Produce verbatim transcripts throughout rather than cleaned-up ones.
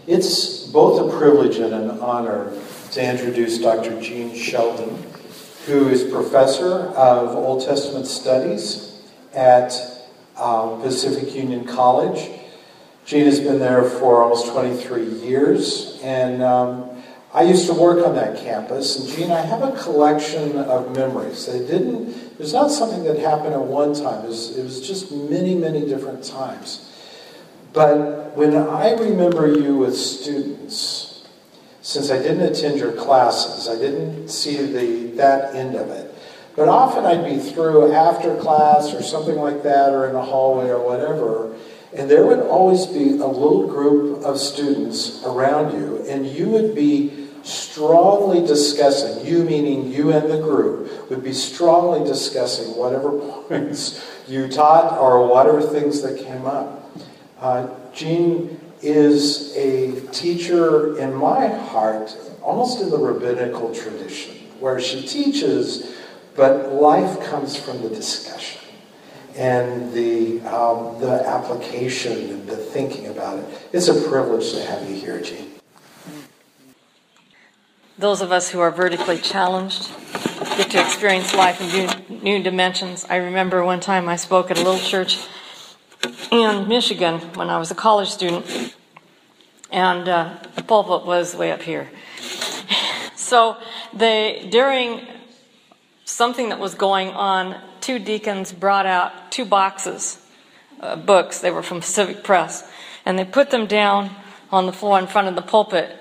It's both a privilege and an honor to introduce Doctor Gene Sheldon, who is professor of Old Testament Studies at um, Pacific Union College. Gene has been there for almost twenty-three years, and um, I used to work on that campus. And Gene, I have a collection of memories. They didn't, it was not something that happened at one time. It was, it was just many, many different times. But when I remember you with students, since I didn't attend your classes, I didn't see the that end of it. But often I'd be through after class or something like that, or in a hallway or whatever, and there would always be a little group of students around you, and you would be strongly discussing, you meaning you and the group, would be strongly discussing whatever points you taught or whatever things that came up. Uh, Gene is a teacher in my heart, almost in the rabbinical tradition, where she teaches, but life comes from the discussion and the um, the application and the thinking about it. It's a privilege to have you here, Gene. Those of us who are vertically challenged get to experience life in new, new dimensions. I remember one time I spoke at a little church in Michigan when I was a college student, and uh, the pulpit was way up here. So they, during something that was going on, two deacons brought out two boxes, uh, books. They were from Pacific Press, and they put them down on the floor in front of the pulpit.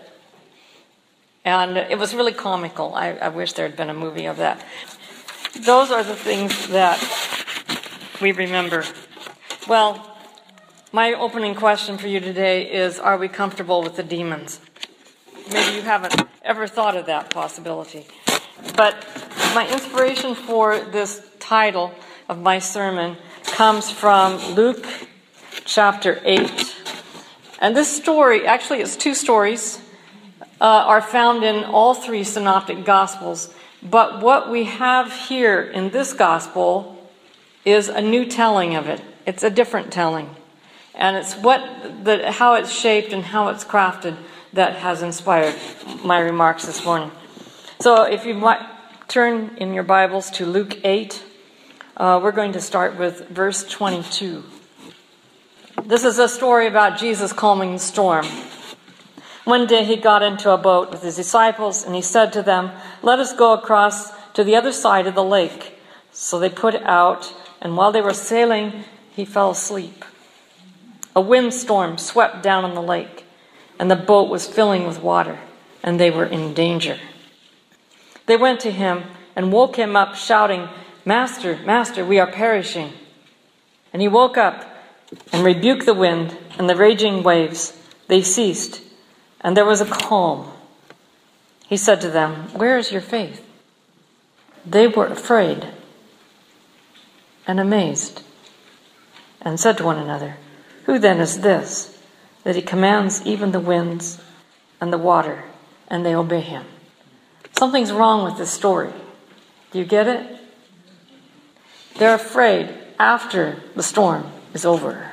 And it was really comical. I, I wish there had been a movie of that. Those are the things that we remember. Well, my opening question for you today is, are we comfortable with the demons? Maybe you haven't ever thought of that possibility. But my inspiration for this title of my sermon comes from Luke chapter eight. And this story, actually it's two stories, Uh, are found in all three synoptic gospels. But what we have here in this gospel is a new telling of it. It's a different telling. And it's what the, how it's shaped and how it's crafted that has inspired my remarks this morning. So if you might turn in your Bibles to Luke eight, uh, we're going to start with verse twenty-two. This is a story about Jesus calming the storm. One day he got into a boat with his disciples, and he said to them, "Let us go across to the other side of the lake." So they put out, and while they were sailing, he fell asleep. A windstorm swept down on the lake, and the boat was filling with water, and they were in danger. They went to him and woke him up, shouting, "Master, Master, we are perishing." And he woke up and rebuked the wind and the raging waves. They ceased, and there was a calm. He said to them, "Where is your faith?" They were afraid and amazed, and said to one another, "Who then is this, that he commands even the winds and the water, and they obey him?" Something's wrong with this story. Do you get it? They're afraid after the storm is over.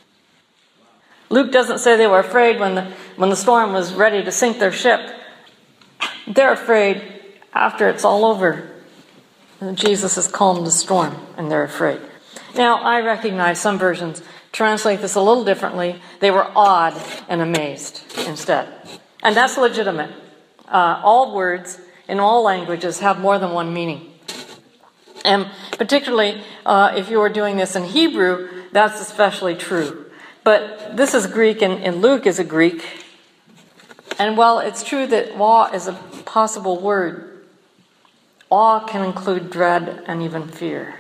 Luke doesn't say they were afraid when the when the storm was ready to sink their ship. They're afraid after it's all over. And Jesus has calmed the storm, and they're afraid. Now, I recognize some versions translate this a little differently. They were awed and amazed instead. And that's legitimate. Uh, all words in all languages have more than one meaning. And particularly uh, if you were doing this in Hebrew, that's especially true. But this is Greek, and, and Luke is a Greek. And while it's true that awe is a possible word, awe can include dread and even fear.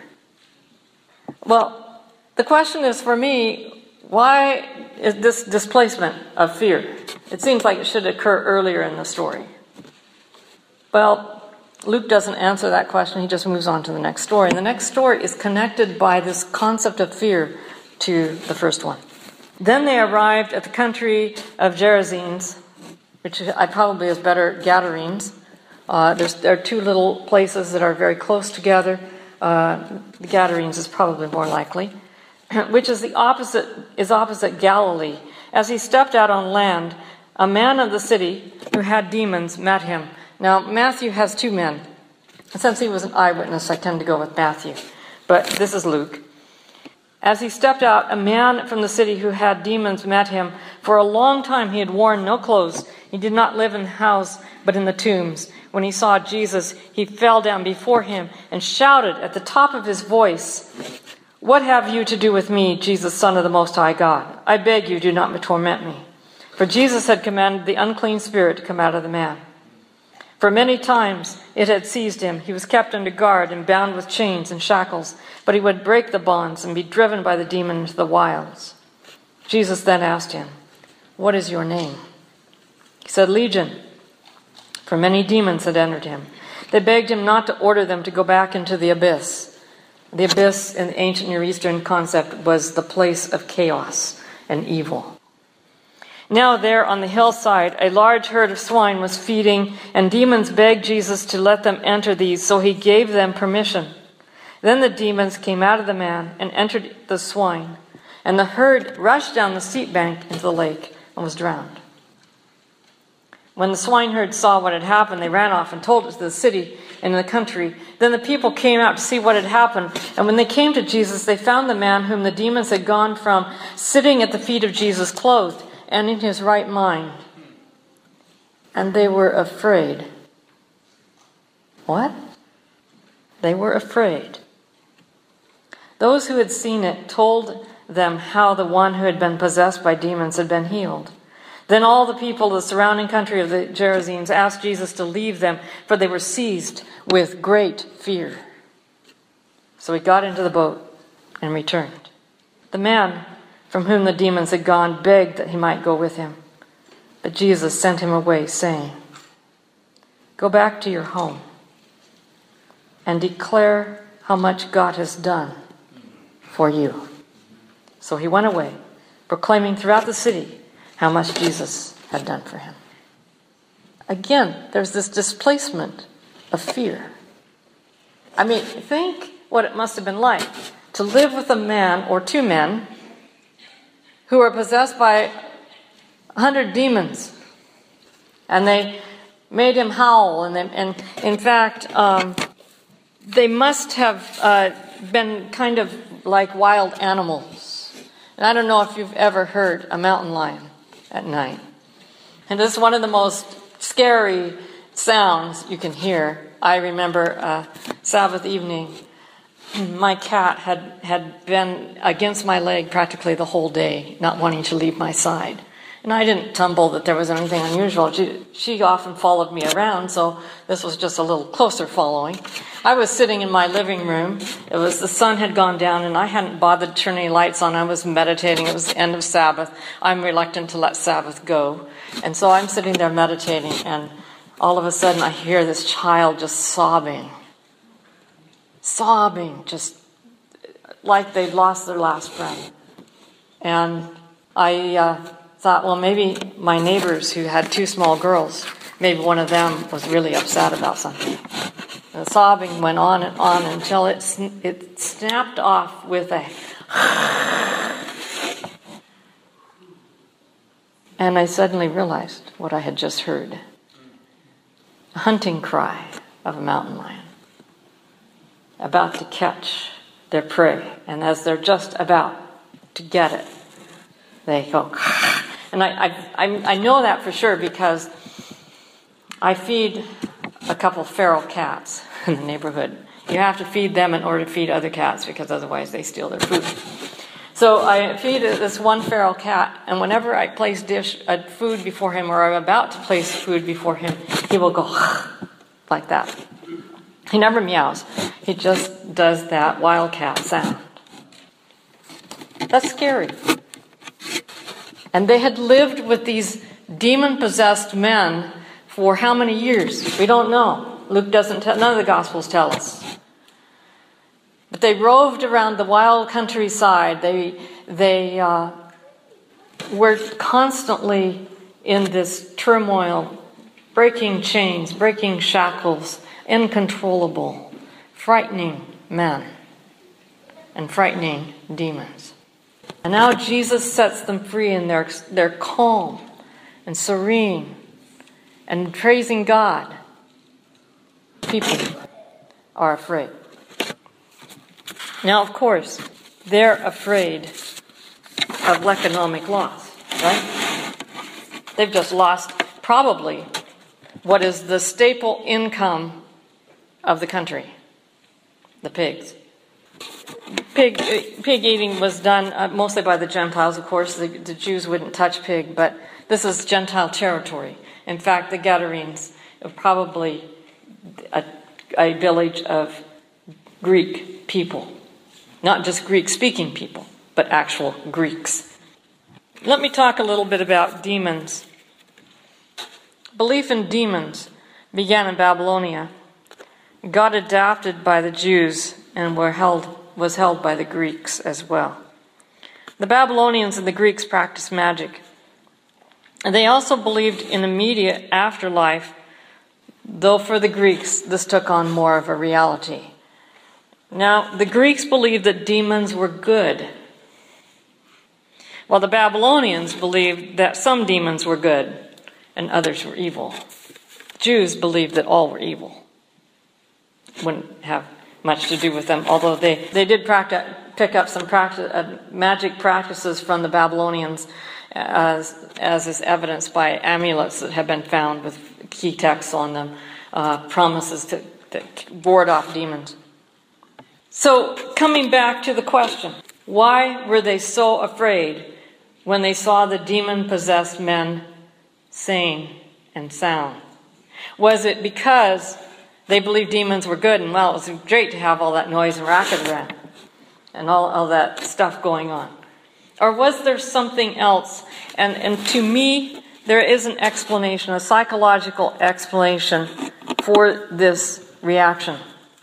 Well, the question is for me, why is this displacement of fear? It seems like it should occur earlier in the story. Well, Luke doesn't answer that question. He just moves on to the next story. And the next story is connected by this concept of fear to the first one. Then they arrived at the country of Gerasenes, which I probably is better Gadarenes. Uh, there's, there are two little places that are very close together. Uh, the Gadarenes is probably more likely, which is the opposite is opposite Galilee. As he stepped out on land, a man of the city who had demons met him. Now, Matthew has two men. Since he was an eyewitness, I tend to go with Matthew. But this is Luke. As he stepped out, a man from the city who had demons met him. For a long time he had worn no clothes. He did not live in the house, but in the tombs. When he saw Jesus, he fell down before him and shouted at the top of his voice, "What have you to do with me, Jesus, Son of the Most High God? I beg you, do not torment me." For Jesus had commanded the unclean spirit to come out of the man. For many times it had seized him. He was kept under guard and bound with chains and shackles, but he would break the bonds and be driven by the demon into the wilds. Jesus then asked him, "What is your name?" He said, "Legion," for many demons had entered him. They begged him not to order them to go back into the abyss. The abyss in the ancient Near Eastern concept was the place of chaos and evil. Now there on the hillside, a large herd of swine was feeding, and demons begged Jesus to let them enter these, so he gave them permission. Then the demons came out of the man and entered the swine, and the herd rushed down the steep bank into the lake and was drowned. When the swineherd saw what had happened, they ran off and told it to the city and in the country. Then the people came out to see what had happened, and when they came to Jesus, they found the man whom the demons had gone from sitting at the feet of Jesus, clothed and in his right mind. And they were afraid. What? They were afraid. Those who had seen it told them how the one who had been possessed by demons had been healed. Then all the people of the surrounding country of the Gerasenes asked Jesus to leave them, for they were seized with great fear. So he got into the boat and returned. The man from whom the demons had gone begged that he might go with him. But Jesus sent him away, saying, "Go back to your home and declare how much God has done for you." So he went away, proclaiming throughout the city how much Jesus had done for him. Again, there's this displacement of fear. I mean, think what it must have been like to live with a man or two men who were possessed by a hundred demons. And they made him howl. And, they, and in fact, um, they must have uh, been kind of like wild animals. And I don't know if you've ever heard a mountain lion at night. And this is one of the most scary sounds you can hear. I remember uh, Sabbath evening, my cat had, had been against my leg practically the whole day, not wanting to leave my side. And I didn't tumble that there was anything unusual. She, she often followed me around, so this was just a little closer following. I was sitting in my living room. It was the sun had gone down, and I hadn't bothered to turn any lights on. I was meditating. It was the end of Sabbath. I'm reluctant to let Sabbath go. And so I'm sitting there meditating, and all of a sudden I hear this child just sobbing. Sobbing, just like they'd lost their last breath. And I uh, thought, well, maybe my neighbors who had two small girls, maybe one of them was really upset about something. The sobbing went on and on until it, it snapped off with a and I suddenly realized what I had just heard. A hunting cry of a mountain lion, about to catch their prey. And as they're just about to get it, they go. And I, I, I know that for sure because I feed a couple feral cats in the neighborhood. You have to feed them in order to feed other cats because otherwise they steal their food. So I feed this one feral cat, and whenever I place dish uh, food before him, or I'm about to place food before him, he will go like that. He never meows. He just does that wildcat sound. That's scary. And they had lived with these demon-possessed men for how many years? We don't know. Luke doesn't tell, none of the Gospels tell us. But they roved around the wild countryside. They, they uh, were constantly in this turmoil, breaking chains, breaking shackles, uncontrollable, frightening men and frightening demons. And now Jesus sets them free, and they're, they're calm and serene and praising God, people are afraid. Now, of course, they're afraid of economic loss, right? They've just lost probably what is the staple income of the country, the pigs. Pig pig eating was done uh, mostly by the Gentiles, of course. The, the Jews wouldn't touch pig, but this is Gentile territory. In fact, the Gadarenes are probably a, a village of Greek people. Not just Greek-speaking people, but actual Greeks. Let me talk a little bit about demons. Belief in demons began in Babylonia, got adopted by the Jews, and were held, was held by the Greeks as well. The Babylonians and the Greeks practiced magic. And they also believed in immediate afterlife, though for the Greeks this took on more of a reality. Now, the Greeks believed that demons were good, while the Babylonians believed that some demons were good and others were evil. Jews believed that all were evil. Wouldn't have much to do with them, although they, they did practice, pick up some practice, uh, magic practices from the Babylonians, as, as is evidenced by amulets that have been found with key texts on them, uh, promises to, to ward off demons. So, coming back to the question, why were they so afraid when they saw the demon-possessed men sane and sound? Was it because they believed demons were good, and well, it was great to have all that noise and racket around and all, all that stuff going on? Or was there something else? And, and to me, there is an explanation, a psychological explanation for this reaction.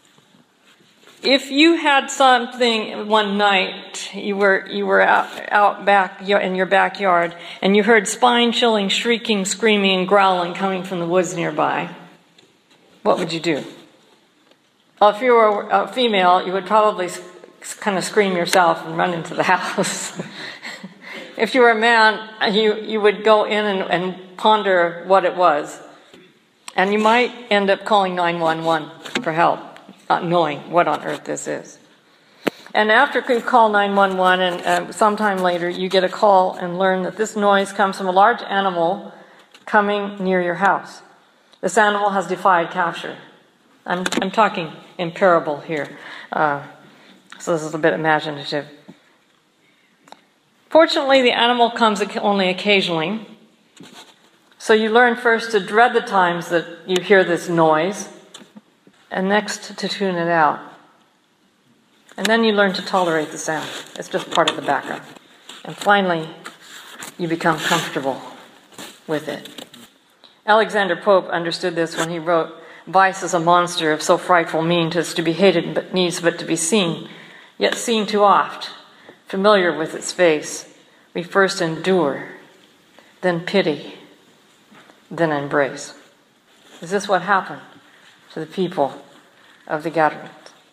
If you had something one night, you were you were out, out back in your backyard, and you heard spine-chilling shrieking, screaming, and growling coming from the woods nearby, what would you do? Well, if you were a female, you would probably kind of scream yourself and run into the house. If you were a man, you, you would go in and, and ponder what it was. And you might end up calling nine one one for help, not knowing what on earth this is. And after you call nine one one, and uh, sometime later you get a call and learn that this noise comes from a large animal coming near your house. This animal has defied capture. I'm, I'm talking in parable here, uh, so this is a bit imaginative. Fortunately, the animal comes only occasionally, so you learn first to dread the times that you hear this noise, and next to tune it out. And then you learn to tolerate the sound. It's just part of the background. And finally, you become comfortable with it. Alexander Pope understood this when he wrote, "Vice is a monster of so frightful mien as to be hated but needs but to be seen, yet seen too oft. Familiar with its face, we first endure, then pity, then embrace." Is this what happened to the people of the Gadarenes?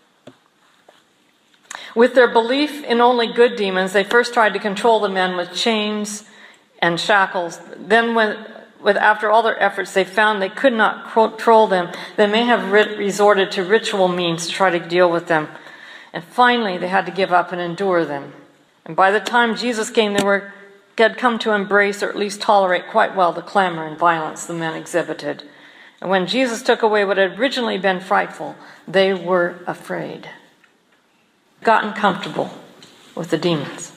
With their belief in only good demons, they first tried to control the men with chains and shackles. Then, when, with after all their efforts, they found they could not control them. They may have re- resorted to ritual means to try to deal with them. And finally, they had to give up and endure them. And by the time Jesus came, they were had come to embrace, or at least tolerate quite well, the clamor and violence the men exhibited. And when Jesus took away what had originally been frightful, they were afraid, gotten comfortable with the demons.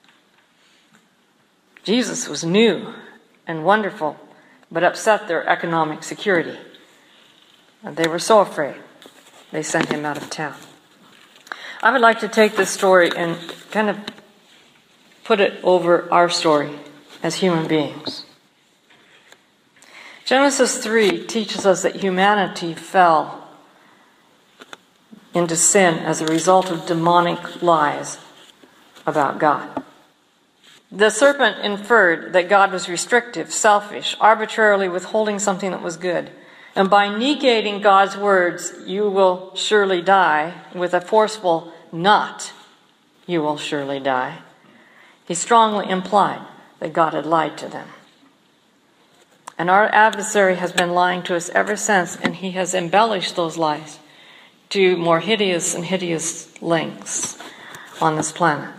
Jesus was new and wonderful, but upset their economic security. And they were so afraid, they sent him out of town. I would like to take this story and kind of put it over our story as human beings. Genesis three teaches us that humanity fell into sin as a result of demonic lies about God. The serpent inferred that God was restrictive, selfish, arbitrarily withholding something that was good. And by negating God's words, "you will surely die," with a forceful "not, you will surely die," he strongly implied that God had lied to them. And our adversary has been lying to us ever since, and he has embellished those lies to more hideous and hideous lengths on this planet.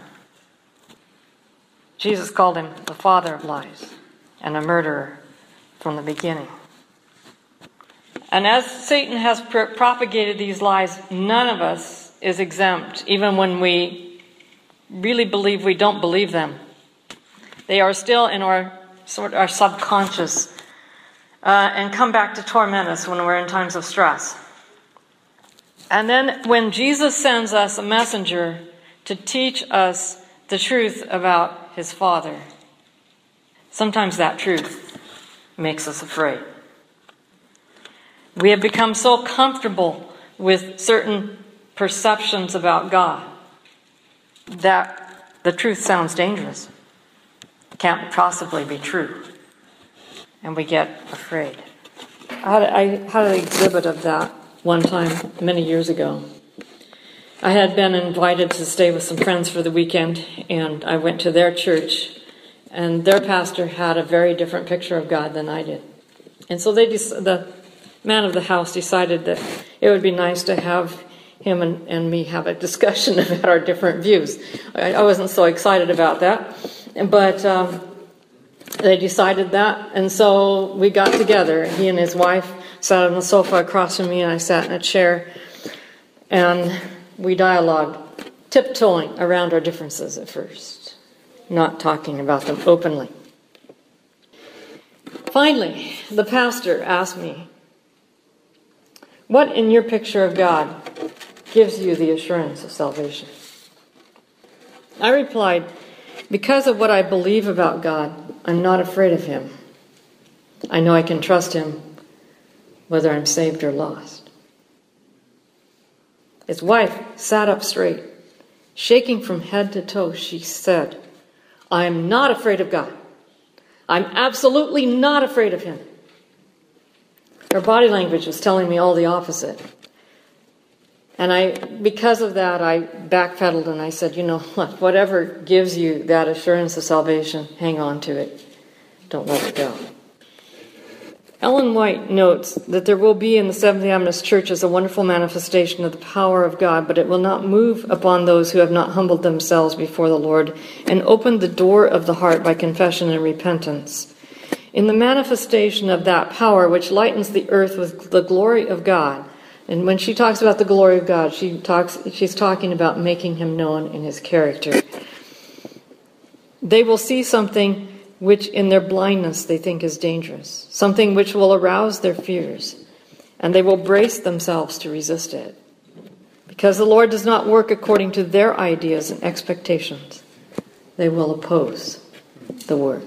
Jesus called him the father of lies and a murderer from the beginning. And as Satan has pr- propagated these lies, none of us is exempt, even when we really believe we don't believe them. They are still in our sort our subconscious uh, and come back to torment us when we're in times of stress. And then when Jesus sends us a messenger to teach us the truth about his Father, sometimes that truth makes us afraid. We have become so comfortable with certain perceptions about God that the truth sounds dangerous. It can't possibly be true. And we get afraid. I had, I had an exhibit of that one time many years ago. I had been invited to stay with some friends for the weekend, and I went to their church, and their pastor had a very different picture of God than I did. And so they, the man of the house decided that it would be nice to have him and, and me have a discussion about our different views. I, I wasn't so excited about that, but um, they decided that, and so we got together. He and his wife sat on the sofa across from me, and I sat in a chair, and we dialogued, tiptoeing around our differences at first, not talking about them openly. Finally, the pastor asked me, "What in your picture of God gives you the assurance of salvation?" I replied, "Because of what I believe about God, I'm not afraid of him. I know I can trust him whether I'm saved or lost." His wife sat up straight. Shaking from head to toe, she said, "I am not afraid of God. I'm absolutely not afraid of him." Her body language was telling me all the opposite. And I, because of that, I backpedaled and I said, you know, look, whatever gives you that assurance of salvation, hang on to it. Don't let it go. Ellen White notes that there will be in the Seventh-day Adventist churches a wonderful manifestation of the power of God, but it will not move upon those who have not humbled themselves before the Lord and opened the door of the heart by confession and repentance. In the manifestation of that power, which lightens the earth with the glory of God, and when she talks about the glory of God, she talks, she's talking about making him known in his character. They will see something which in their blindness they think is dangerous, something which will arouse their fears, and they will brace themselves to resist it. Because the Lord does not work according to their ideas and expectations, they will oppose the work.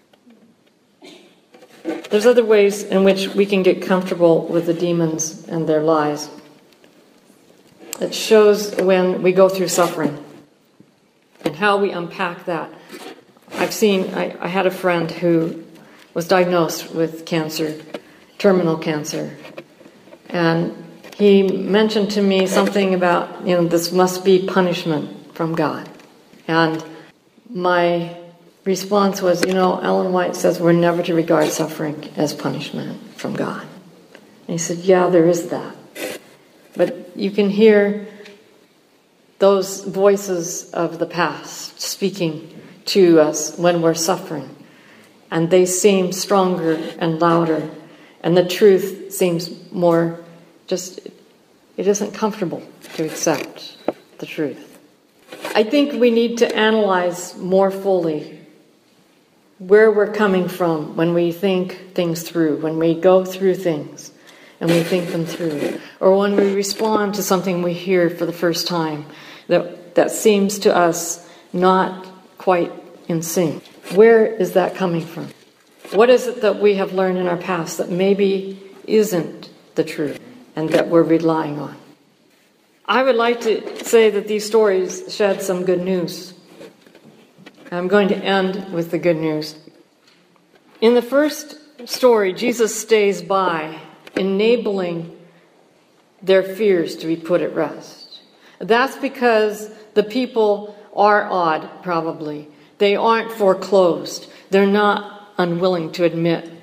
There's other ways in which we can get comfortable with the demons and their lies. It shows when we go through suffering and how we unpack that. I've seen, I, I had a friend who was diagnosed with cancer, terminal cancer. And he mentioned to me something about, you know, this must be punishment from God. And my response was, you know, Ellen White says we're never to regard suffering as punishment from God. And he said, yeah, there is that. But you can hear those voices of the past speaking to us when we're suffering. And they seem stronger and louder. And the truth seems more just, it isn't comfortable to accept the truth. I think we need to analyze more fully where we're coming from when we think things through, when we go through things and we think them through, or when we respond to something we hear for the first time that, that seems to us not quite in sync. Where is that coming from? What is it that we have learned in our past that maybe isn't the truth and that we're relying on? I would like to say that these stories shed some good news. I'm going to end with the good news. In the first story, Jesus stays by, enabling their fears to be put at rest. That's because the people are awed, probably. They aren't foreclosed. They're not unwilling to admit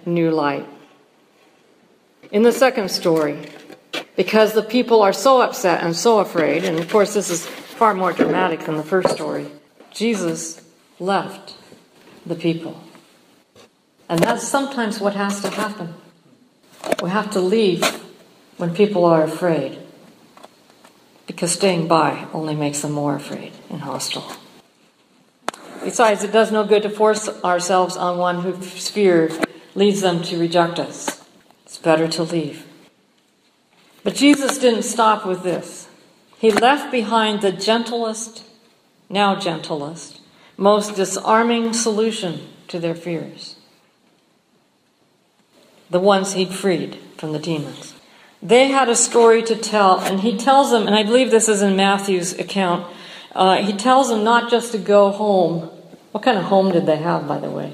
new light. In the second story, because the people are so upset and so afraid, and of course this is far more dramatic than the first story, Jesus left the people. And that's sometimes what has to happen. We have to leave when people are afraid, because staying by only makes them more afraid and hostile. Besides, it does no good to force ourselves on one whose fear leads them to reject us. It's better to leave. But Jesus didn't stop with this. He left behind the gentlest, now gentlest, most disarming solution to their fears. The ones he'd freed from the demons. They had a story to tell, and he tells them, and I believe this is in Matthew's account, uh, he tells them not just to go home. What kind of home did they have, by the way?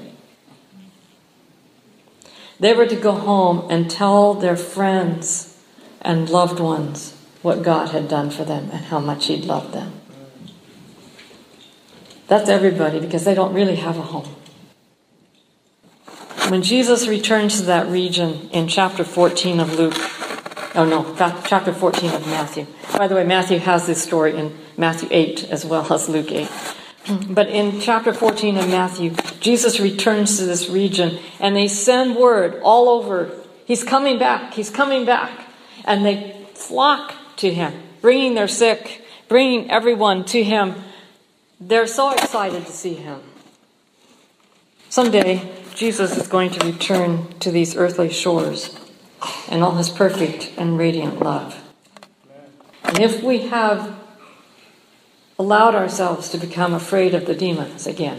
They were to go home and tell their friends and loved ones what God had done for them and how much he'd loved them. That's everybody, because they don't really have a home. When Jesus returns to that region in chapter fourteen of Luke, oh no, chapter fourteen of Matthew. By the way, Matthew has this story in Matthew eight as well as Luke eight. But in chapter fourteen of Matthew, Jesus returns to this region and they send word all over. He's coming back, he's coming back. And they flock to him, bringing their sick, bringing everyone to him. They're so excited to see him. Someday, Jesus is going to return to these earthly shores in all his perfect and radiant love. And if we have allowed ourselves to become afraid of the demons again,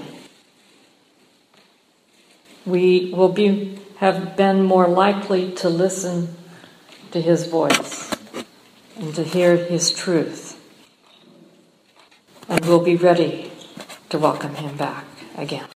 we will be have been more likely to listen to his voice and to hear his truth. And we'll be ready to welcome him back again.